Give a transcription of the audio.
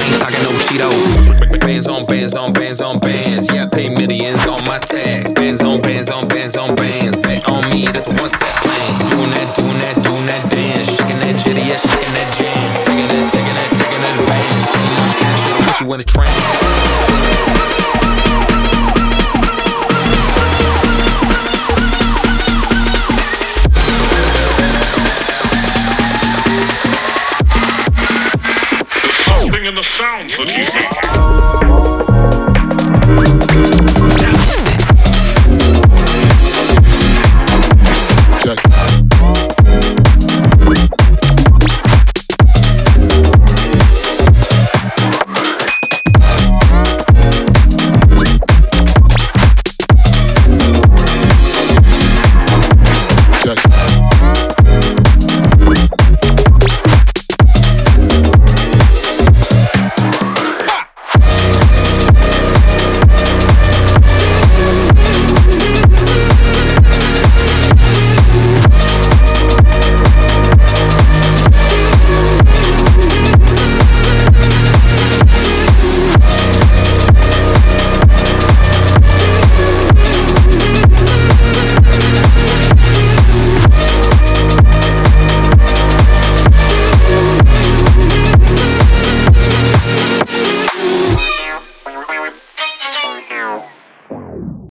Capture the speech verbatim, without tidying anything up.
ain't talking no Cheeto. Bands on bands on bands on bands. Yeah, I pay millions on my tax. Bands on bands on bands on bands. Bet on me, this one step plan. Doing that, doing that, doing that dance. Shaking that jitty, yeah, shaking that jam. Taking that, taking that, taking that advance. So much cash, it'll put you in a trance. In the sounds that he's making.